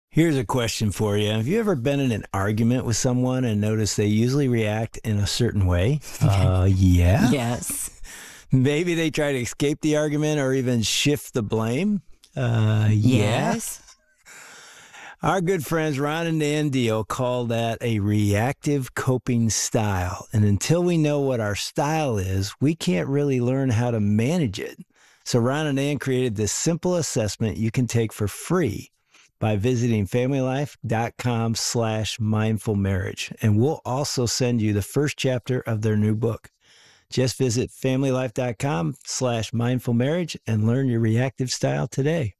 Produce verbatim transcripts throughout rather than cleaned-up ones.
Here's a question for you. Have you ever been in an argument with someone and noticed they usually react in a certain way? Uh, yeah. Yes. Maybe they try to escape the argument or even shift the blame? Uh, yeah. Yes. Our good friends Ron and Nan Deal call that a reactive coping style. And until we know what our style is, we can't really learn how to manage it. So Ron and Nan created this simple assessment you can take for free by visiting familylife.com slash mindful marriage. And we'll also send you the first chapter of their new book. Just visit familylife.com slash mindful marriage and learn your reactive style today.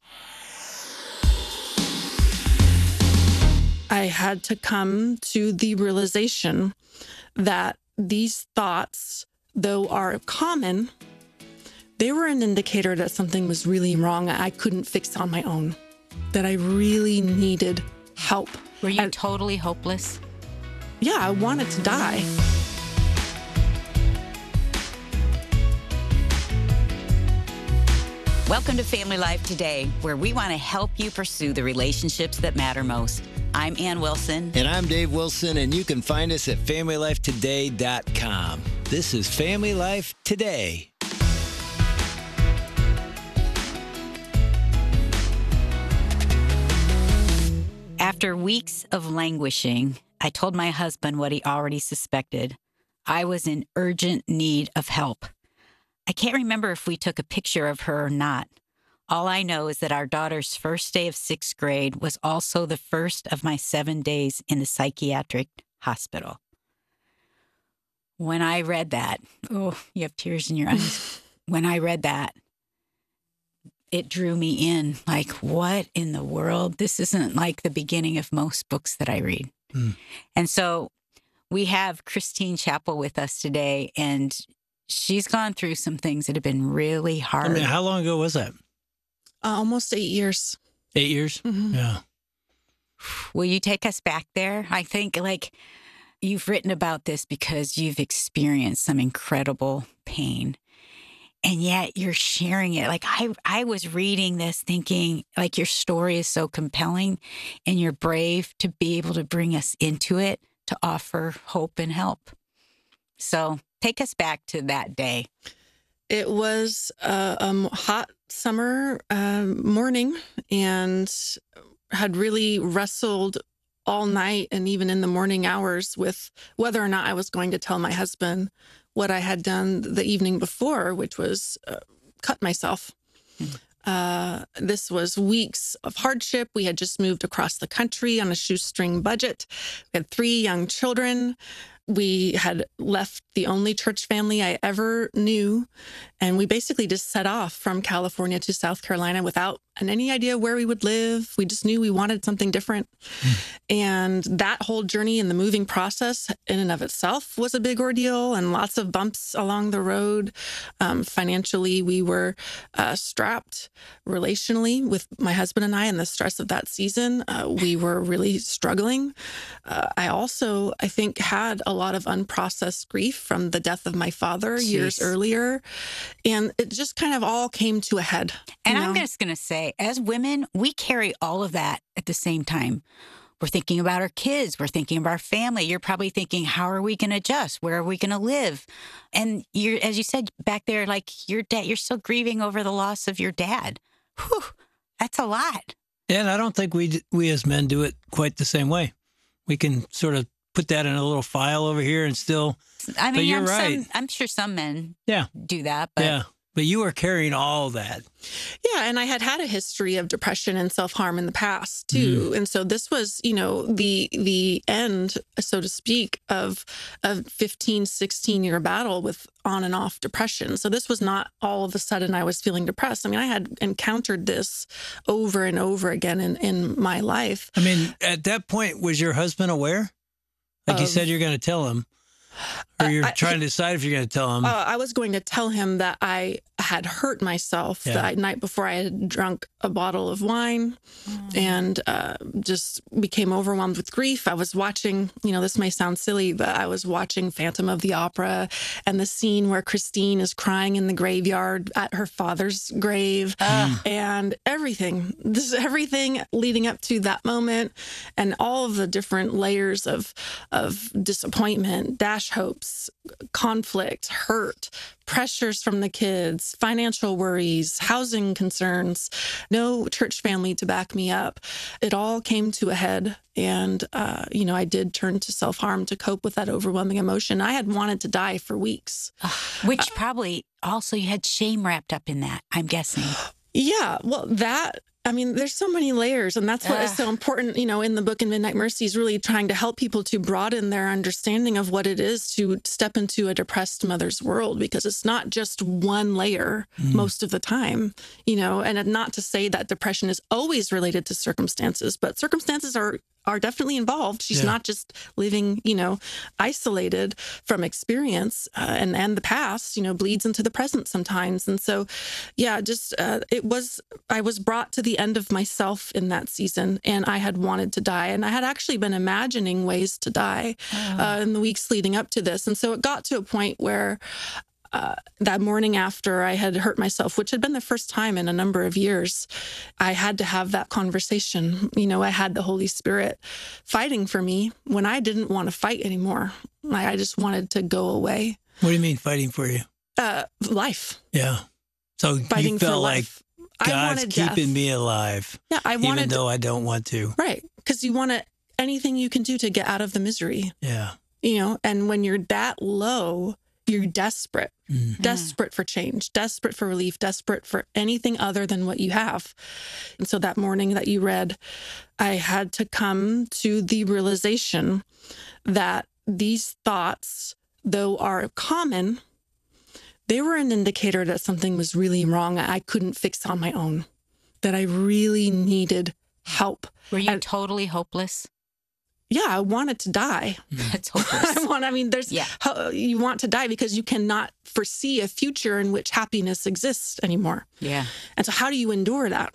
I had to come to the realization that these thoughts, though are common, they were an indicator that something was really wrong I couldn't fix on my own, that I really needed help. Were you And, totally hopeless? yeah, I wanted to die. Welcome to Family Life Today, where we want to help you pursue the relationships that matter most. I'm Ann Wilson. And I'm Dave Wilson, and you can find us at family life today dot com. This is Family Life Today. After weeks of languishing, I told my husband what he already suspected. I was in urgent need of help. I can't remember if we took a picture of her or not. All I know is that our daughter's first day of sixth grade was also the first of my seven days in the psychiatric hospital. When I read that, oh, you have tears in your eyes. When I read that, it drew me in. Like, what in the world? This isn't like the beginning of most books that I read. Mm. And so we have Christine Chappell with us today, and she's gone through some things that have been really hard. I mean, how long ago was that? Uh, almost eight years. Eight years? Mm-hmm. Yeah. Will you take us back there? I think, like, you've written about this because you've experienced some incredible pain. And yet you're sharing it. Like, I, I was reading this thinking, like, your story is so compelling and you're brave to be able to bring us into it, to offer hope and help. So take us back to that day. It was a, a hot summer uh, morning, and had really wrestled all night and even in the morning hours with whether or not I was going to tell my husband what I had done the evening before, which was uh, cut myself. Mm-hmm. Uh, this was weeks of hardship. We had just moved across the country on a shoestring budget. We had three young children. We had left the only church family I ever knew, and we basically just set off from California to South Carolina without any idea where we would live. We just knew we wanted something different. Mm. And that whole journey and the moving process in and of itself was a big ordeal, and lots of bumps along the road. Um, financially, we were uh, strapped. Relationally, with my husband and I, and the stress of that season, uh, we were really struggling. Uh, I also, I think, had a lot of unprocessed grief from the death of my father Jeez. years earlier. And it just kind of all came to a head. And know? I'm just going to say, as women, we carry all of that at the same time. We're thinking about our kids. We're thinking about our family. You're probably thinking, how are we going to adjust? Where are we going to live? And you're, as you said back there, like your dad, you're still grieving over the loss of your dad. Whew, that's a lot. And I don't think we we as men do it quite the same way. We can sort of put that in a little file over here and still. I mean, but you're I'm, right. some, I'm sure some men yeah. do that. But yeah. But you were carrying all that. Yeah, and I had had a history of depression and self-harm in the past, too. Mm. And so this was, you know, the the end, so to speak, of a fifteen, sixteen-year battle with on and off depression. So this was not all of a sudden I was feeling depressed. I mean, I had encountered this over and over again in, in my life. I mean, at that point, was your husband aware? Like of, you said, you're going to tell him. Or you're I- trying to decide if you're going to tell him. Uh, I was going to tell him that I had hurt myself Yeah. the night before. I had drunk a bottle of wine and uh, just became overwhelmed with grief. I was watching, you know, this may sound silly, but I was watching Phantom of the Opera and the scene where Christine is crying in the graveyard at her father's grave and everything, this everything leading up to that moment and all of the different layers of, of disappointment, dash hopes, conflict, hurt, pressures from the kids, financial worries, housing concerns, no church family to back me up. It all came to a head. And, uh, you know, I did turn to self-harm to cope with that overwhelming emotion. I had wanted to die for weeks. Which probably also you had shame wrapped up in that, I'm guessing. Yeah, well, that, I mean, there's so many layers, and that's what is so important, you know, in the book in Midnight Mercy is really trying to help people to broaden their understanding of what it is to step into a depressed mother's world, because it's not just one layer most of the time, you know, and not to say that depression is always related to circumstances, but circumstances are are definitely involved. She's Yeah. not just living, you know, isolated from experience, uh, and and the past, you know, bleeds into the present sometimes. And so, yeah, just uh, it was. I was brought to the end of myself in that season, and I had wanted to die, and I had actually been imagining ways to die uh, in the weeks leading up to this. And so it got to a point where. Uh, that morning after I had hurt myself, which had been the first time in a number of years, I had to have that conversation. You know, I had the Holy Spirit fighting for me when I didn't want to fight anymore. I, I just wanted to go away. What do you mean fighting for you? Uh, life. Yeah. So Fighting you for felt like life. I God's wanted keeping death. me alive, Yeah, I wanted even though I don't want to. Right. Because you want to, anything you can do to get out of the misery, Yeah. you know, and when you're that low, you're desperate, Mm. desperate for change, desperate for relief, desperate for anything other than what you have. And so that morning that you read, I had to come to the realization that these thoughts, though are common, they were an indicator that something was really wrong I couldn't fix on my own, that I really needed help. Were you And- totally hopeless? Yeah, I wanted to die. That's hopeless. I want, I mean, there's, Yeah. how, you want to die because you cannot foresee a future in which happiness exists anymore. Yeah. And so how do you endure that?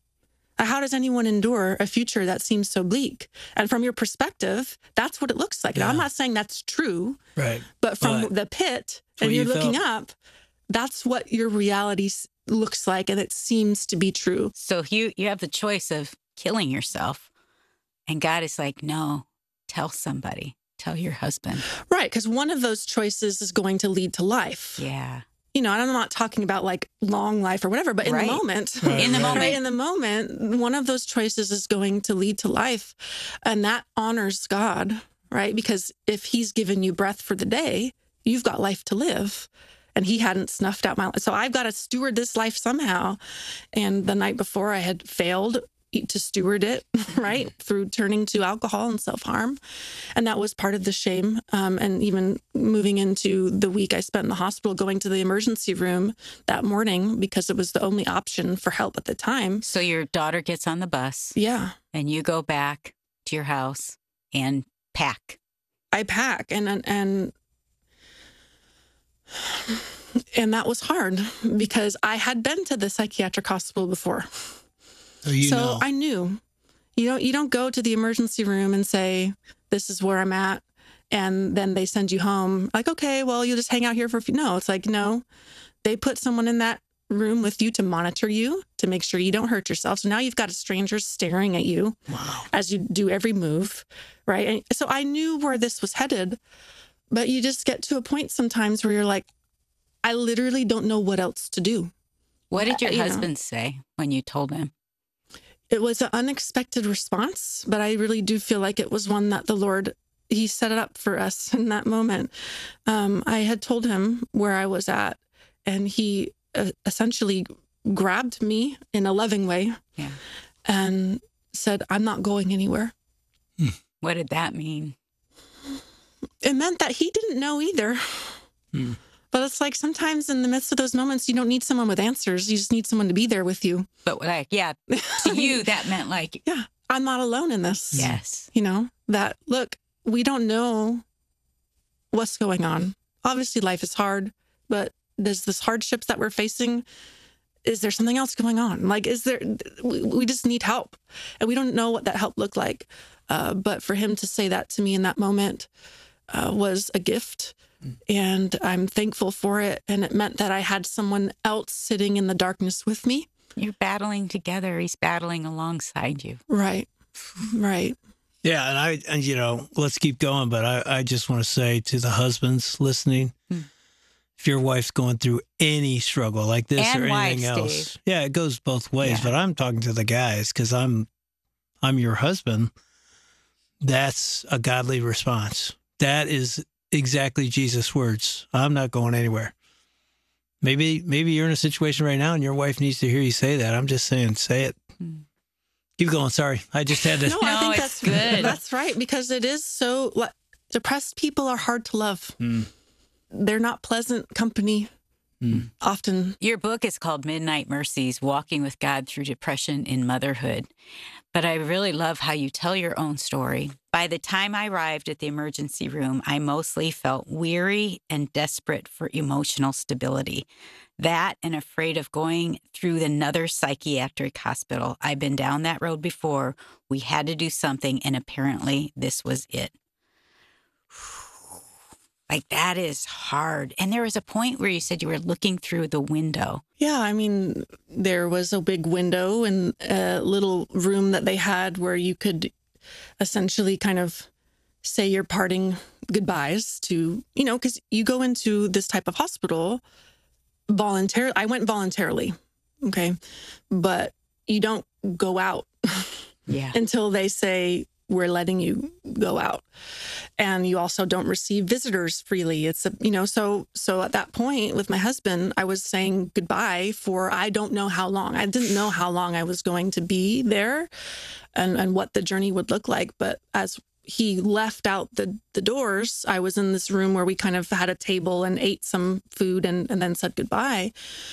Uh, How does anyone endure a future that seems so bleak? And from your perspective, that's what it looks like. Now, I'm Yeah. not saying that's true, Right. but from But the pit, what and you're you looking felt. up, that's what your reality s- looks like, and it seems to be true. So you you have the choice of killing yourself, and God is like, no, tell somebody, tell your husband. Right, because one of those choices is going to lead to life. Yeah. You know, and I'm not talking about like long life or whatever, but in Right. the moment, Right, In the right. moment. right, in the moment, one of those choices is going to lead to life. And that honors God, right? Because if he's given you breath for the day, you've got life to live. And he hadn't snuffed out my life. So I've got to steward this life somehow. And the night before I had failed to steward it, right? Through turning to alcohol and self-harm. And that was part of the shame. Um, and even moving into the week I spent in the hospital, going to the emergency room that morning because it was the only option for help at the time. So your daughter gets on the bus, Yeah, and you go back to your house and pack. I pack and, and, and, and that was hard because I had been to the psychiatric hospital before. So you so know. I knew, you know, you don't go to the emergency room and say, this is where I'm at. And then they send you home like, okay, well, you just hang out here for a few. No, it's like, no, they put someone in that room with you to monitor you, to make sure you don't hurt yourself. So now you've got a stranger staring at you Wow. as you do every move. Right. And so I knew where this was headed, but you just get to a point sometimes where you're like, I literally don't know what else to do. What did your Uh, you know. husband say when you told him? It was an unexpected response, but I really do feel like it was one that the Lord, he set it up for us in that moment. Um, I had told him where I was at, and he uh, essentially grabbed me in a loving way Yeah. and said, I'm not going anywhere. What did that mean? It meant that he didn't know either. Hmm. But it's like sometimes in the midst of those moments, you don't need someone with answers. You just need someone to be there with you. But like, yeah, to you, that meant like, Yeah, I'm not alone in this. yes. You know, that look, we don't know what's going on? Obviously, life is hard, but does this hardships that we're facing, is there something else going on? Like, is there, we, we just need help. And we don't know what that help looked like. Uh, but for him to say that to me in that moment uh, was a gift. Mm. And I'm thankful for it. And it meant that I had someone else sitting in the darkness with me. You're battling together. He's battling alongside you. Right. Right. Yeah. And I, and you know, let's keep going. But I, I just want to say to the husbands listening, mm. if your wife's going through any struggle like this and or anything wives, else, Dave. yeah, it goes both ways. Yeah. But I'm talking to the guys because I'm, I'm your husband. That's a godly response. That is exactly Jesus' words. I'm not going anywhere. Maybe, maybe you're in a situation right now and your wife needs to hear you say that. I'm just saying, say it. Hmm. Keep going. Sorry, I just had to. No, I no, think it's that's good. That's right, because it is so. Depressed people are hard to love. Mm. They're not pleasant company. Mm. Often. Your book is called Midnight Mercies: Walking with God Through Depression in Motherhood. But I really love how you tell your own story. By the time I arrived at the emergency room, I mostly felt weary and desperate for emotional stability. That and afraid of going through another psychiatric hospital. I've been down that road before. We had to do something, and apparently this was it. Like, that is hard. And there was a point where you said you were looking through the window. Yeah, I mean, there was a big window and a little room that they had where you could essentially kind of say your parting goodbyes to, you know, because you go into this type of hospital voluntarily. I went voluntarily, okay? But you don't go out yeah. until they say, we're letting you go out. And you also don't receive visitors freely. It's a, you know, so, so at that point with my husband, I was saying goodbye for, I don't know how long. I didn't know how long I was going to be there and, and what the journey would look like. But as he left out the, the doors, I was in this room where we kind of had a table and ate some food and, and then said goodbye.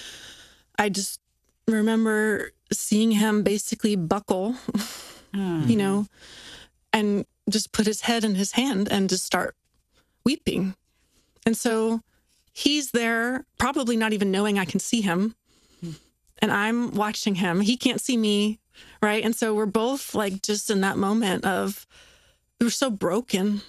I just remember seeing him basically buckle, mm. you know, and just put his head in his hand and just start weeping. And so he's there, probably not even knowing I can see him. And I'm watching him. He can't see me, right? And so we're both like just in that moment of, we were so broken.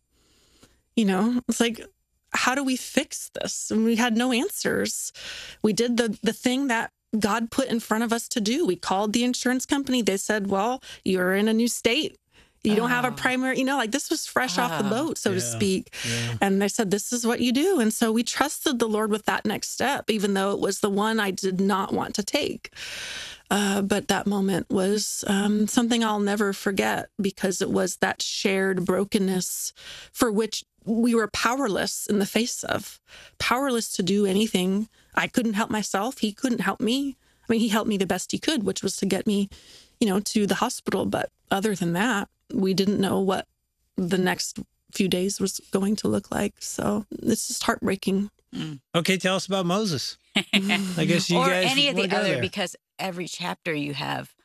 You know, it's like, how do we fix this? And we had no answers. We did the the thing that God put in front of us to do. We called the insurance company. They said, well, you're in a new state. You don't oh. have a primary, you know, like this was fresh oh. off the boat, so yeah. to speak. Yeah. And they said, this is what you do. And so we trusted the Lord with that next step, even though it was the one I did not want to take. Uh, but that moment was um, something I'll never forget, because it was that shared brokenness for which we were powerless in the face of, powerless to do anything. I couldn't help myself. He couldn't help me. I mean, he helped me the best he could, which was to get me, you know, to the hospital. But other than that, we didn't know what the next few days was going to look like. So it's just heartbreaking. Mm. Okay, tell us about Moses. I guess you or guys any of the other, there. Because every chapter you have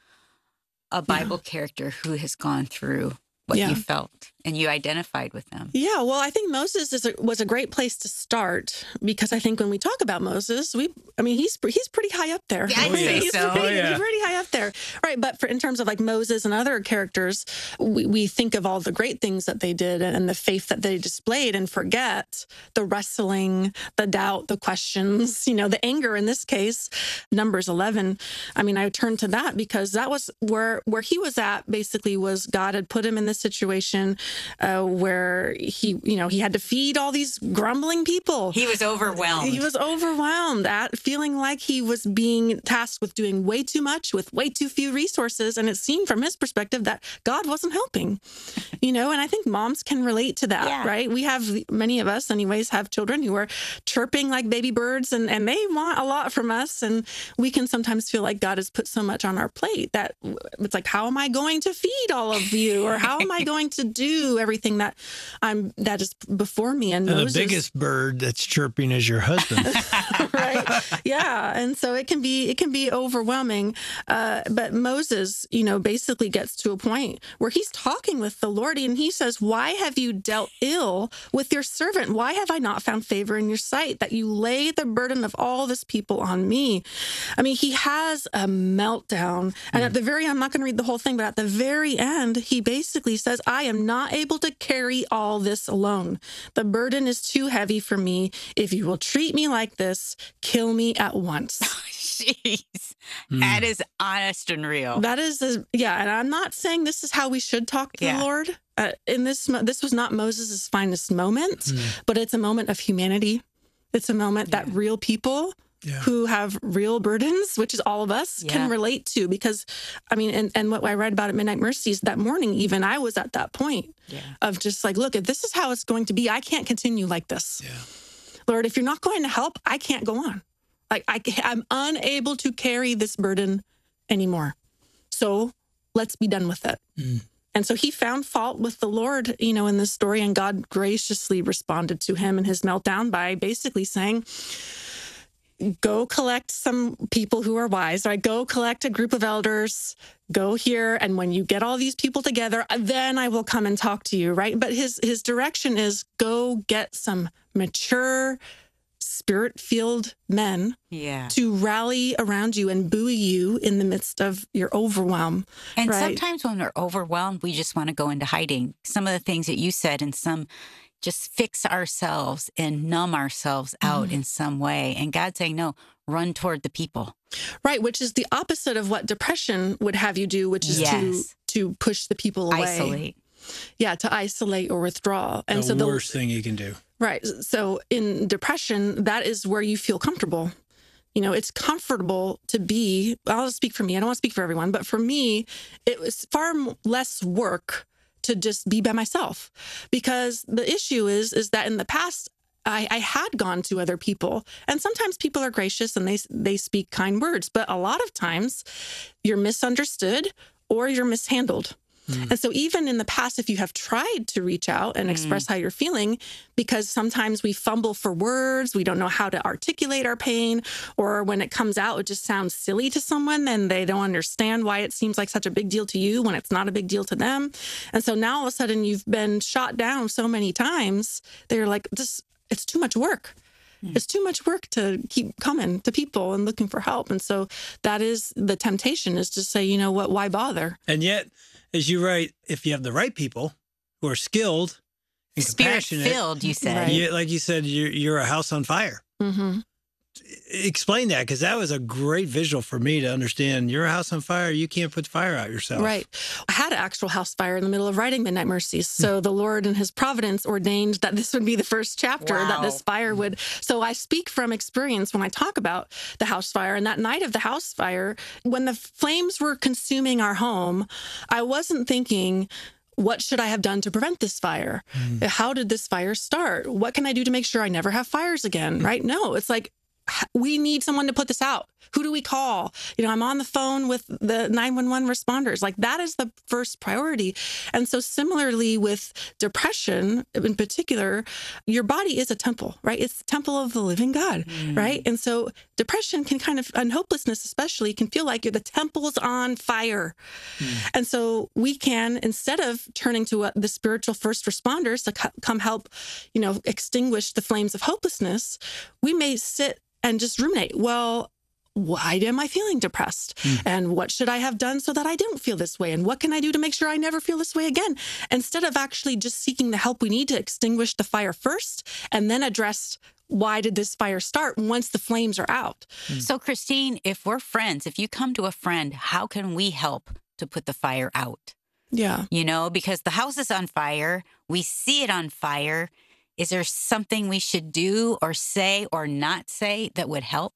a Bible yeah. character who has gone through what yeah. you felt, and you identified with them. Yeah, well, I think Moses is a, was a great place to start, because I think when we talk about Moses, we, I mean, he's he's pretty high up there. Yeah, I'd oh, say he's so. Pretty, oh, yeah. He's pretty high up there, right? But for in terms of like Moses and other characters, we, we think of all the great things that they did and the faith that they displayed, and forget the wrestling, the doubt, the questions, you know, the anger in this case. Numbers eleven. I mean, I turned to that because that was where where he was at. Basically, was God had put him in this situation uh, where he, you know, he had to feed all these grumbling people. He was overwhelmed. He was overwhelmed at feeling like he was being tasked with doing way too much with way too few resources. And it seemed from his perspective that God wasn't helping, you know, and I think moms can relate to that, yeah. right? We have, many of us anyways, have children who are chirping like baby birds, and, and they want a lot from us. And we can sometimes feel like God has put so much on our plate that it's like, how am I going to feed all of you? Or how am am I going to do everything that I'm that is before me? And, and Moses, the biggest bird that's chirping is your husband. right? Yeah, and so it can be it can be overwhelming. Uh, but Moses, you know, basically gets to a point where he's talking with the Lord, and he says, "Why have you dealt ill with your servant? Why have I not found favor in your sight that you lay the burden of all this people on me?" I mean, he has a meltdown, and at the very I'm not going to read the whole thing, but at the very end, he basically says, "I am not able to carry all this alone. The burden is too heavy for me. If you will treat me like this, kill me at once." Jeez, mm. That is honest and real. That is, a, yeah. And I'm not saying this is how we should talk to yeah. the Lord. Uh, in this, this was not Moses' finest moment, mm. but it's a moment of humanity. It's a moment yeah. that real people yeah. who have real burdens, which is all of us, yeah. can relate to. Because, I mean, and, and what I read about at Midnight Mercies that morning, even I was at that point yeah. of just like, look, if this is how it's going to be, I can't continue like this. Yeah. Lord, if you're not going to help, I can't go on. Like I, I'm unable to carry this burden anymore. So let's be done with it. Mm. And so he found fault with the Lord, you know, in this story, and God graciously responded to him in his meltdown by basically saying, go collect some people who are wise, right? Go collect a group of elders, go here. And when you get all these people together, then I will come and talk to you, right? But his, his direction is go get some mature, spirit-filled men yeah. to rally around you and buoy you in the midst of your overwhelm. And right? sometimes when we're overwhelmed, we just want to go into hiding. Some of the things that you said, and some just fix ourselves and numb ourselves out mm. in some way. And God's saying, no, run toward the people. Right, which is the opposite of what depression would have you do, which is yes. to to push the people away. Isolate. Yeah, to isolate or withdraw. And the so the worst thing you can do. Right. So in depression, that is where you feel comfortable. You know, it's comfortable to be, I'll speak for me. I don't want to speak for everyone, but for me, it was far less work to just be by myself. Because the issue is, is that in the past, I, I had gone to other people, and sometimes people are gracious and they they speak kind words, but a lot of times you're misunderstood or you're mishandled. Mm. And so even in the past, if you have tried to reach out and express mm. how you're feeling, because sometimes we fumble for words, we don't know how to articulate our pain, or when it comes out, it just sounds silly to someone and they don't understand why it seems like such a big deal to you when it's not a big deal to them. And so now all of a sudden you've been shot down so many times, they're like, this, it's too much work. It's too much work to keep coming to people and looking for help. And so that is the temptation, is to say, you know what, why bother? And yet, as you write, if you have the right people who are skilled and compassionate, Spirit-filled, you said. Right. you, like you said, you're, you're a house on fire. Mm-hmm. Explain that, because that was a great visual for me to understand. You're a house on fire. You can't put the fire out yourself. Right. I had an actual house fire in the middle of writing Midnight Mercies. So the Lord in his providence ordained that this would be the first chapter, wow. that this fire would. So I speak from experience when I talk about the house fire. And that night of the house fire, when the flames were consuming our home, I wasn't thinking, what should I have done to prevent this fire? Mm. How did this fire start? What can I do to make sure I never have fires again? Mm. Right? No, it's like, we need someone to put this out. Who do we call? You know, I'm on the phone with the nine one one responders. Like, that is the first priority. And so similarly with depression in particular, your body is a temple, right? It's the temple of the living God, mm. right? And so depression can kind of, and hopelessness especially, can feel like you're the temple's on fire. Mm. And so we can, instead of turning to uh, the spiritual first responders to co- come help, you know, extinguish the flames of hopelessness, we may sit and just ruminate. Well, why am I feeling depressed? Mm. And what should I have done so that I don't feel this way? And what can I do to make sure I never feel this way again? Instead of actually just seeking the help we need to extinguish the fire first, and then address why did this fire start once the flames are out. Mm. So Christine, if we're friends, if you come to a friend, how can we help to put the fire out? Yeah. You know, because the house is on fire. We see it on fire. Is there something we should do or say or not say that would help?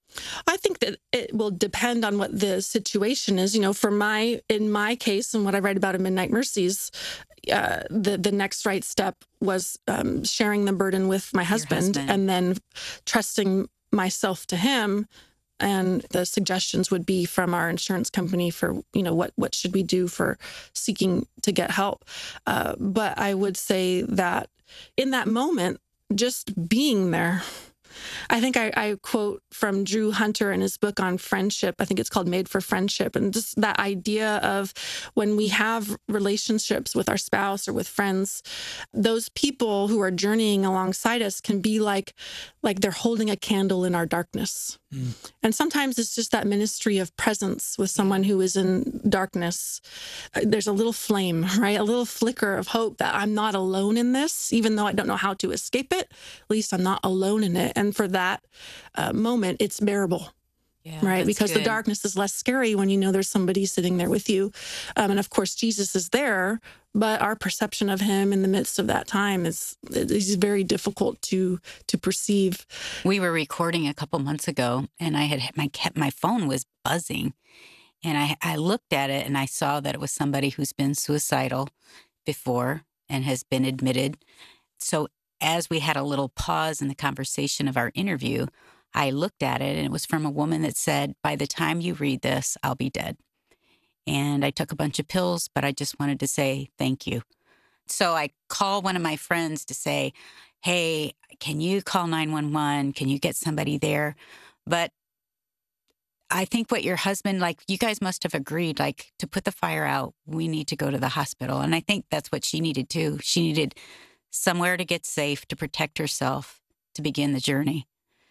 I think that it will depend on what the situation is. You know, for my, in my case, and what I write about in Midnight Mercies, uh, the, the next right step was um, sharing the burden with my husband, husband, and then trusting myself to him And the suggestions would be from our insurance company for, you know, what, what should we do for seeking to get help. Uh, but I would say that in that moment, just being there, I think I, I quote from Drew Hunter in his book on friendship. I think it's called Made for Friendship. And just that idea of when we have relationships with our spouse or with friends, those people who are journeying alongside us can be like, like they're holding a candle in our darkness. Mm. And sometimes it's just that ministry of presence with someone who is in darkness. There's a little flame, right? A little flicker of hope that I'm not alone in this, even though I don't know how to escape it. At least I'm not alone in it. And for that uh, moment, it's bearable. Yeah, right? Because good. The darkness is less scary when you know there's somebody sitting there with you. Um, and of course, Jesus is there, but our perception of him in the midst of that time is, is very difficult to to perceive. We were recording a couple months ago, and I had my kept my phone was buzzing. And I, I looked at it, and I saw that it was somebody who's been suicidal before and has been admitted. So as we had a little pause in the conversation of our interview, I looked at it, and it was from a woman that said, by the time you read this, I'll be dead. And I took a bunch of pills, but I just wanted to say thank you. So I called one of my friends to say, hey, can you call nine one one? Can you get somebody there? But I think what your husband, like, you guys must have agreed, like, to put the fire out, we need to go to the hospital. And I think that's what she needed too. She needed somewhere to get safe, to protect herself, to begin the journey.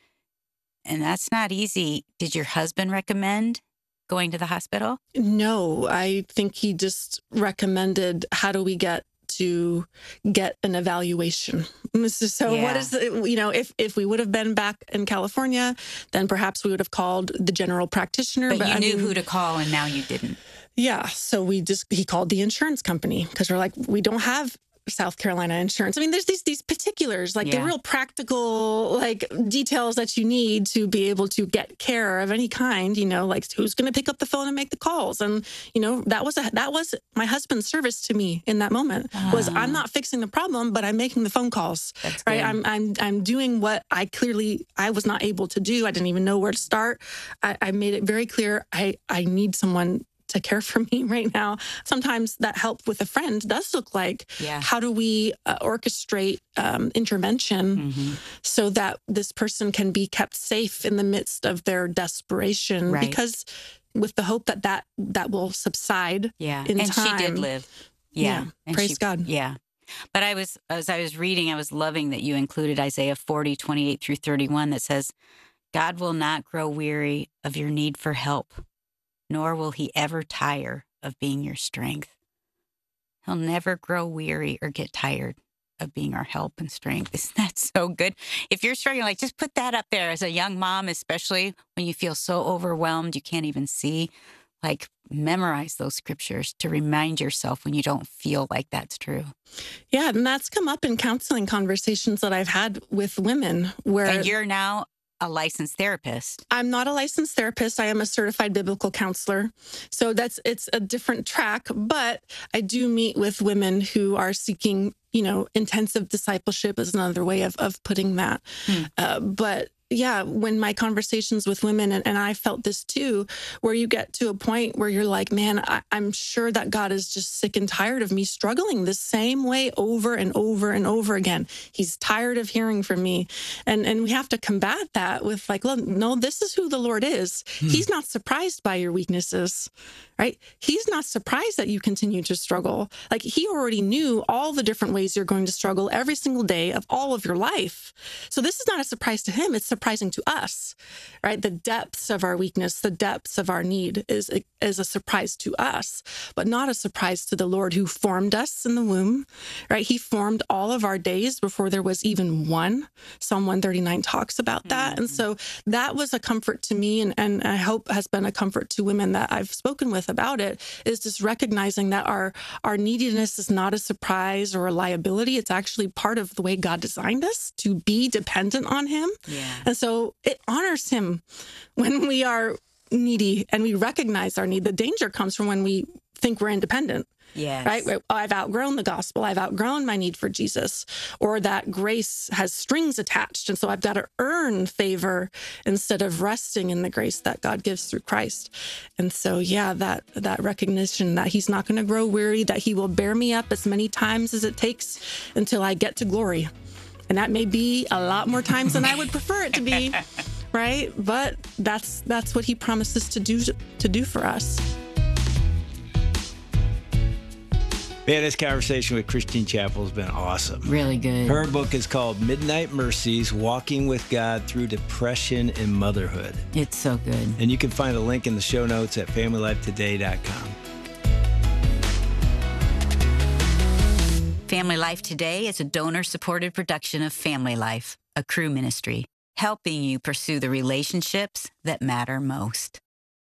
And that's not easy. Did your husband recommend going to the hospital? No, I think he just recommended, how do we get to get an evaluation? So yeah. What is, the, you know, if, if we would have been back in California, then perhaps we would have called the general practitioner. But, but you I knew mean, who to call, and now you didn't. Yeah. So we just, he called the insurance company because we're like, we don't have South Carolina insurance. I mean, there's these these particulars, like yeah. the real practical, like details that you need to be able to get care of any kind. You know, like who's going to pick up the phone and make the calls, and you know that was a, that was my husband's service to me in that moment. Oh. Was I'm not fixing the problem, but I'm making the phone calls. That's right. Good. I'm I'm I'm doing what I clearly I was not able to do. I didn't even know where to start. I, I made it very clear. I I need someone to care for me right now. Sometimes that help with a friend does look like, yeah. how do we uh, orchestrate um, intervention mm-hmm. so that this person can be kept safe in the midst of their desperation? Right. Because with the hope that that, that will subside yeah. in and time. And she did live. Yeah. yeah. And Praise she, God. Yeah. But I was, as I was reading, I was loving that you included Isaiah forty, twenty-eight through thirty-one that says, God will not grow weary of your need for help, nor will he ever tire of being your strength. He'll never grow weary or get tired of being our help and strength. Isn't that so good? If you're struggling, like, just put that up there as a young mom, especially when you feel so overwhelmed you can't even see. Like, memorize those scriptures to remind yourself when you don't feel like that's true. Yeah, and that's come up in counseling conversations that I've had with women where... And you're now a licensed therapist. I'm not a licensed therapist. I am a certified biblical counselor. So that's, it's a different track, but I do meet with women who are seeking, you know, intensive discipleship is another way of, of putting that. Hmm. Uh, but yeah, when my conversations with women, and, and I felt this too, where you get to a point where you're like, man, I, I'm sure that God is just sick and tired of me struggling the same way over and over and over again. He's tired of hearing from me. And and we have to combat that with like, well, no, this is who the Lord is. Hmm. He's not surprised by your weaknesses, right? He's not surprised that you continue to struggle. Like, he already knew all the different ways you're going to struggle every single day of all of your life. So this is not a surprise to him. It's surprising to us, right? The depths of our weakness, the depths of our need is, is a surprise to us, but not a surprise to the Lord who formed us in the womb, right? He formed all of our days before there was even one. Psalm one thirty-nine talks about that. Mm-hmm. And so that was a comfort to me, and, and I hope has been a comfort to women that I've spoken with about it, is just recognizing that our, our neediness is not a surprise or a liability. It's actually part of the way God designed us to be dependent on him. Yeah. And so it honors him when we are needy and we recognize our need. The danger comes from when we think we're independent, Yes. Right? Oh, I've outgrown the gospel. I've outgrown my need for Jesus, or that grace has strings attached. And so I've got to earn favor instead of resting in the grace that God gives through Christ. And so, yeah, that, that recognition that he's not going to grow weary, that he will bear me up as many times as it takes until I get to glory. And that may be a lot more times than I would prefer it to be, right? But that's, that's what he promises to do, to do for us. Man, this conversation with Christine Chappell has been awesome. Really good. Her book is called Midnight Mercies, Walking with God Through Depression and Motherhood. It's so good. And you can find a link in the show notes at family life today dot com. Family Life Today is a donor-supported production of Family Life, a Cru ministry, helping you pursue the relationships that matter most.